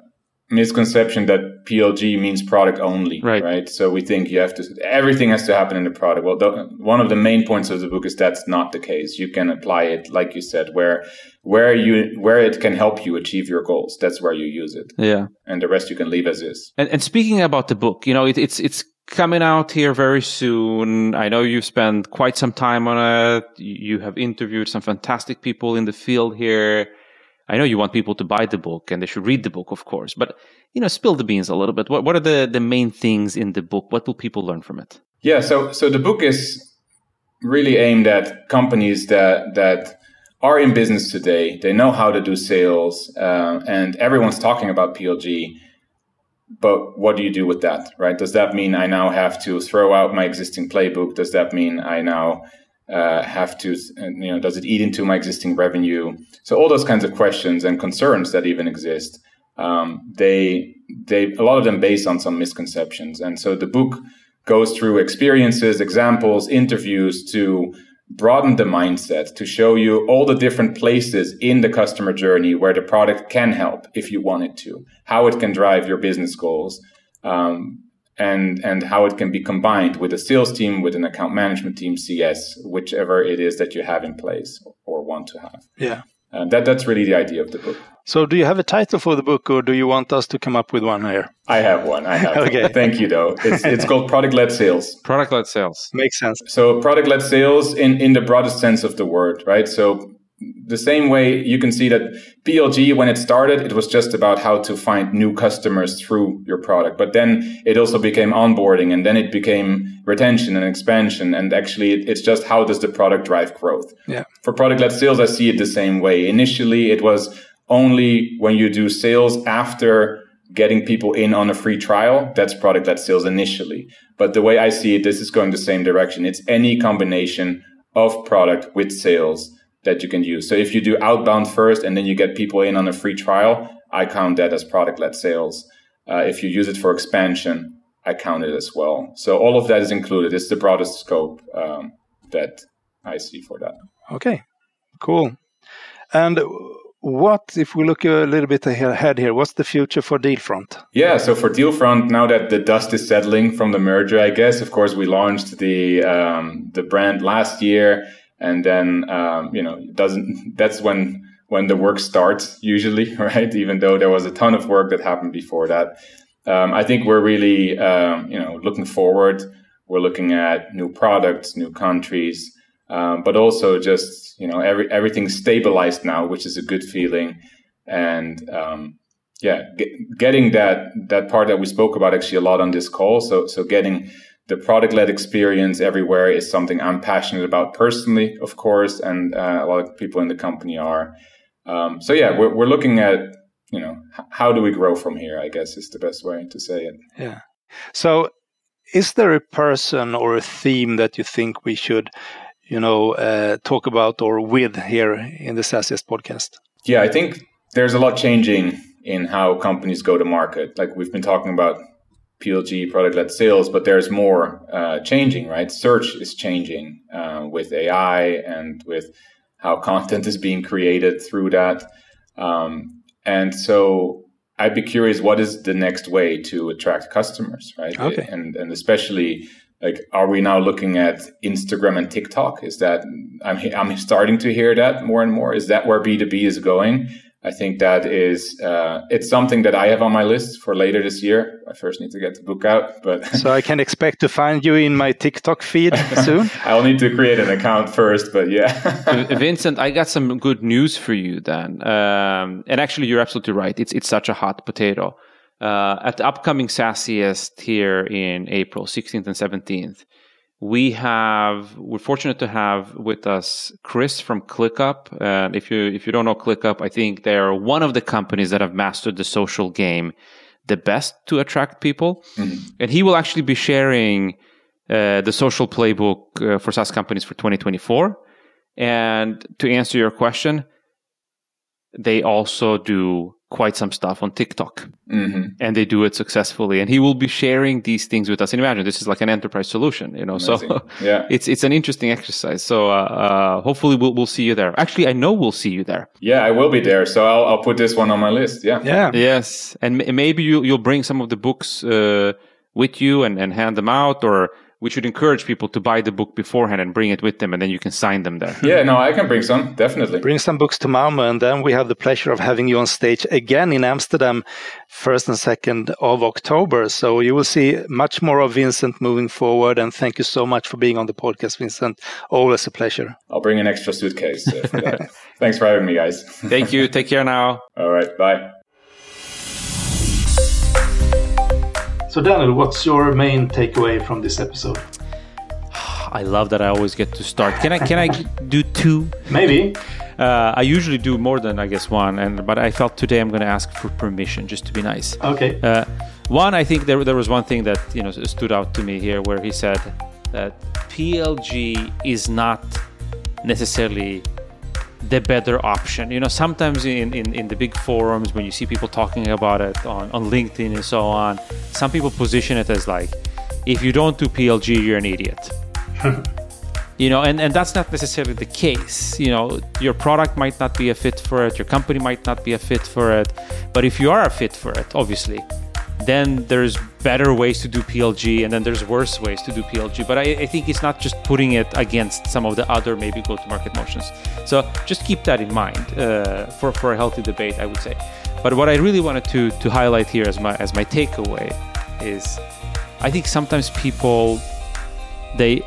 misconception that P L G means product only, right? right? So we think you have to, everything has to happen in the product. Well, the, one of the main points of the book is that's not the case. You can apply it, like you said, where where you where it can help you achieve your goals. That's where you use it. Yeah, and the rest you can leave as is. And, and speaking about the book, you know, it, it's it's coming out here very soon. I know you've spent quite some time on it. You have interviewed some fantastic people in the field here. I know you want people to buy the book and they should read the book, of course, but, you know, spill the beans a little bit. What what are the, the main things in the book? What will people learn from it? Yeah, so so the book is really aimed at companies that that are in business today. They know how to do sales, uh, and everyone's talking about P L G. But what do you do with that, right? Does that mean I now have to throw out my existing playbook? Does that mean I now Uh, have to, you know, does it eat into my existing revenue? So all those kinds of questions and concerns that even exist, um, they, they, a lot of them based on some misconceptions. And so the book goes through experiences, examples, interviews to broaden the mindset, to show you all the different places in the customer journey where the product can help if you want it to, how it can drive your business goals. Um, and and how it can be combined with a sales team, with an account management team, C S, whichever it is that you have in place or want to have. Yeah. Uh, that that's really the idea of the book. So do you have a title for the book, or do you want us to come up with one here? I have one. I have okay. one. Thank you, though. It's it's called Product-Led Sales. Product-led sales. Makes sense. So product-led sales in, in the broadest sense of the word, right? So the same way you can see that P L G, when it started, it was just about how to find new customers through your product. But then it also became onboarding, and then it became retention and expansion. And actually, it, it's just how does the product drive growth? Yeah. For product-led sales, I see it the same way. Initially, it was only when you do sales after getting people in on a free trial. That's product-led sales initially. But the way I see it, this is going the same direction. It's any combination of product with sales that you can use. So if you do outbound first and then you get people in on a free trial, I count that as product-led sales. Uh, if you use it for expansion, I count it as well. So all of that is included. It's the broadest scope um, that I see for that. Okay, cool. And what, if we look a little bit ahead here, what's the future for Dealfront? Yeah, so for Dealfront, now that the dust is settling from the merger, I guess, of course, we launched the um, the brand last year. And then, um, you know, doesn't, that's when, when the work starts usually, right? Even though there was a ton of work that happened before that. Um, I think we're really, um, you know, looking forward. We're looking at new products, new countries, um, but also just, you know, every, everything's stabilized now, which is a good feeling. And, um, yeah, get, getting that, that part that we spoke about actually a lot on this call. So, so getting the product-led experience everywhere is something I'm passionate about personally, of course, and uh, a lot of people in the company are. Um, so yeah, we're we're looking at, you know, h- how do we grow from here, I guess is the best way to say it. Yeah. So is there a person or a theme that you think we should, you know, uh, talk about or with here in the Sassiest podcast? Yeah, I think there's a lot changing in how companies go to market. Like we've been talking about P L G, product-led sales, but there's more uh, changing, right? Search is changing uh, with A I and with how content is being created through that. Um, and so I'd be curious, what is the next way to attract customers, right? Okay. And and especially, like, are we now looking at Instagram and TikTok? Is that, I'm, I'm starting to hear that more and more. Is that where B two B is going? I think that is, uh, it's something that I have on my list for later this year. I first need to get the book out, but so I can expect to find you in my TikTok feed soon. I'll need to create an account first, but yeah. Vincent, I got some good news for you then. Um, and actually, you're absolutely right. It's it's such a hot potato. Uh, at the upcoming Sassiest here in April, sixteenth and seventeenth, we have, we're fortunate to have with us Chris from ClickUp. Uh, if you if you don't know ClickUp, I think they're one of the companies that have mastered the social game the best to attract people. Mm-hmm. And he will actually be sharing uh, the social playbook uh, for SaaS companies for twenty twenty-four. And to answer your question, they also do quite some stuff on TikTok. Mm-hmm. And they do it successfully. And he will be sharing these things with us. And imagine this is like an enterprise solution, you know. Amazing. So yeah. it's it's an interesting exercise. So uh, uh, hopefully we'll we'll see you there. Actually, I know we'll see you there. Yeah, I will be there. So I'll I'll put this one on my list. Yeah. Yeah. Yes, and m- maybe you you'll bring some of the books uh, with you and, and hand them out, or we should encourage people to buy the book beforehand and bring it with them, and then you can sign them there. Yeah, no, I can bring some, definitely. Bring some books to Malmö, and then we have the pleasure of having you on stage again in Amsterdam, first and second of October. So you will see much more of Vincent moving forward, and thank you so much for being on the podcast, Vincent. Always a pleasure. I'll bring an extra suitcase uh, for that. Thanks for having me, guys. Thank you. Take care now. All right, bye. So Daniel, what's your main takeaway from this episode? I love that I always get to start. Can I can I do two? Maybe. Uh, I usually do more than, I guess, one, and but I felt today I'm going to ask for permission just to be nice. Okay. Uh, one, I think there there was one thing that you know stood out to me here, where he said that P L G is not necessarily the better option. You know, sometimes in, in, in the big forums, when you see people talking about it on, on LinkedIn and so on, some people position it as like, if you don't do P L G, you're an idiot. You know, and, and that's not necessarily the case. You know, your product might not be a fit for it, your company might not be a fit for it, but if you are a fit for it, obviously, then there's better ways to do P L G, and then there's worse ways to do P L G. But I, I think it's not just putting it against some of the other maybe go-to-market motions. So just keep that in mind uh, for, for a healthy debate, I would say. But what I really wanted to to highlight here as my as my takeaway is, I think sometimes people, they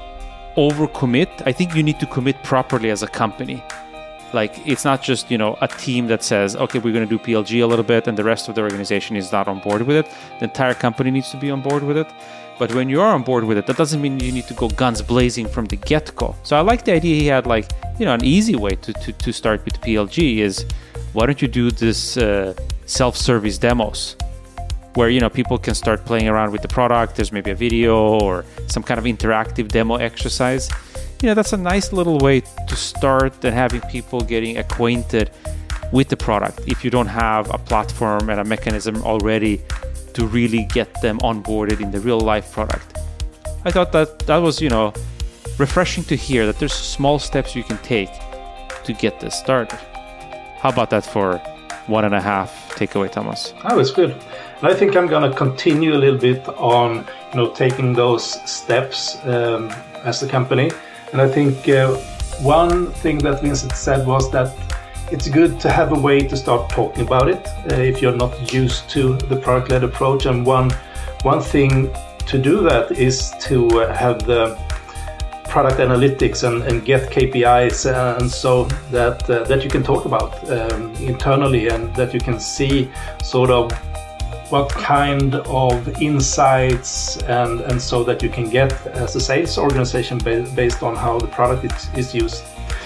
overcommit. I think you need to commit properly as a company. Like, it's not just, you know, a team that says, okay, we're going to do P L G a little bit and the rest of the organization is not on board with it. The entire company needs to be on board with it. But when you are on board with it, that doesn't mean you need to go guns blazing from the get-go. So I like the idea he had, like, you know, an easy way to, to, to start with P L G is, why don't you do this uh, self-service demos where, you know, people can start playing around with the product. There's maybe a video or some kind of interactive demo exercise. You know, that's a nice little way to start and having people getting acquainted with the product if you don't have a platform and a mechanism already to really get them onboarded in the real life product. I thought that that was, you know, refreshing to hear that there's small steps you can take to get this started. How about that for one and a half takeaway, Thomas? Oh, it's good. And I think I'm going to continue a little bit on, you know, taking those steps um, as a company. And I think uh, one thing that Vincent said was that it's good to have a way to start talking about it uh, if you're not used to the product-led approach. And one one thing to do that is to uh, have the product analytics and, and get K P Is uh, and so that uh, that you can talk about um, internally, and that you can see sort of what kind of insights and, and so that you can get as a sales organization ba- based on how the product is, is used.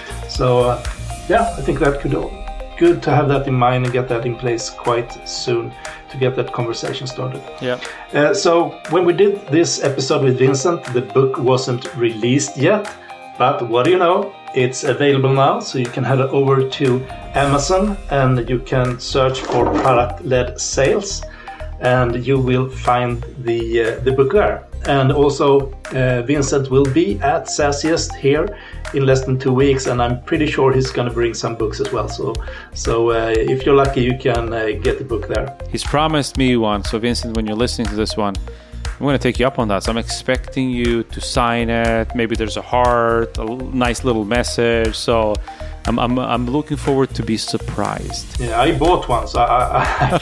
So uh, yeah, I think that could good to have that in mind and get that in place quite soon to get that conversation started. Yeah. Uh, so when we did this episode with Vincent, the book wasn't released yet, but what do you know? It's available now, so you can head over to Amazon and you can search for product-led sales, and you will find the uh, the book there. And also, uh, Vincent will be at Sassiest here in less than two weeks, and I'm pretty sure he's going to bring some books as well. So, so uh, if you're lucky, you can uh, get the book there. He's promised me one. So, Vincent, when you're listening to this one, I'm going to take you up on that. So I'm expecting you to sign it. Maybe there's a heart, a nice little message. So I'm I'm I'm looking forward to be surprised. Yeah, I bought one, so I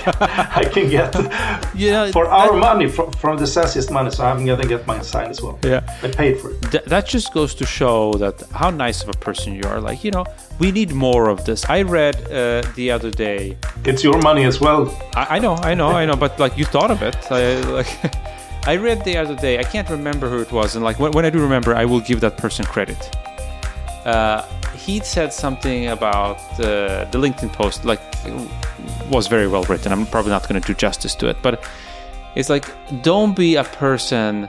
I, I can get yeah, for our that, money, from, from the Sassiest money. So I'm going to get mine signed as well. Yeah, I paid for it. Th- that just goes to show that how nice of a person you are. Like, you know, we need more of this. I read uh, the other day. It's your money as well. I, I know, I know, I know. But like, you thought of it. I, like. I read the other day, I can't remember who it was, and like when, when I do remember, I will give that person credit. Uh, he said something about uh, the LinkedIn post, like, was very well written. I'm probably not going to do justice to it, but it's like, don't be a person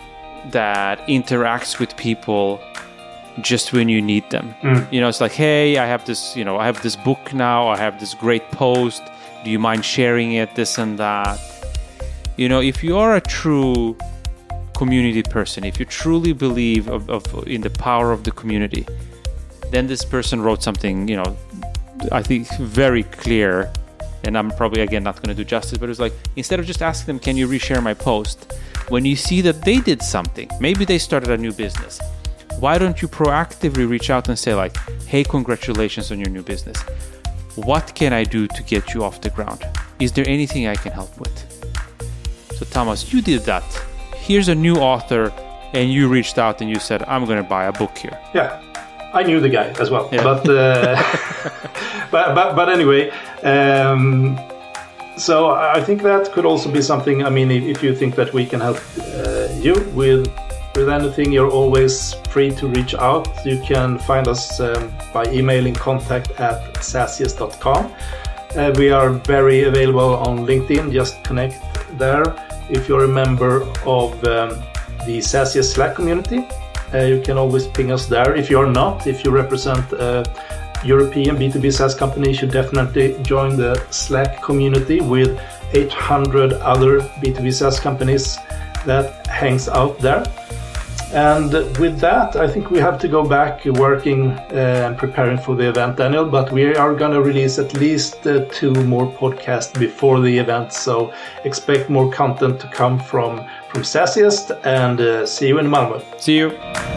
that interacts with people just when you need them. Mm. You know, it's like, hey, I have this, you know, I have this book now, I have this great post. Do you mind sharing it? This and that. You know, if you are a true community person, if you truly believe of, of in the power of the community, then this person wrote something, you know, I think very clear. And I'm probably, again, not going to do justice, but it was like, instead of just asking them, can you reshare my post? When you see that they did something, maybe they started a new business, why don't you proactively reach out and say like, hey, congratulations on your new business. What can I do to get you off the ground? Is there anything I can help with? So Thomas, you did that. Here's a new author, and you reached out and you said, I'm going to buy a book here. Yeah. I knew the guy as well, yeah. but, uh, but but but anyway. Um, so I think that could also be something. I mean, if, if you think that we can help uh, you with with anything, you're always free to reach out. You can find us um, by emailing contact at sassiest dot com. Uh, we are very available on LinkedIn. Just connect there. If you're a member of um, the Sassiest Slack community, Uh, you can always ping us there. If you're not, if you represent a European B two B SaaS company, you should definitely join the Slack community with eight hundred other B two B SaaS companies that hangs out there. And with that, I think we have to go back working uh, and preparing for the event, Daniel, but we are going to release at least uh, two more podcasts before the event. So expect more content to come from, from Sassiest, and uh, see you in Malmö. See you.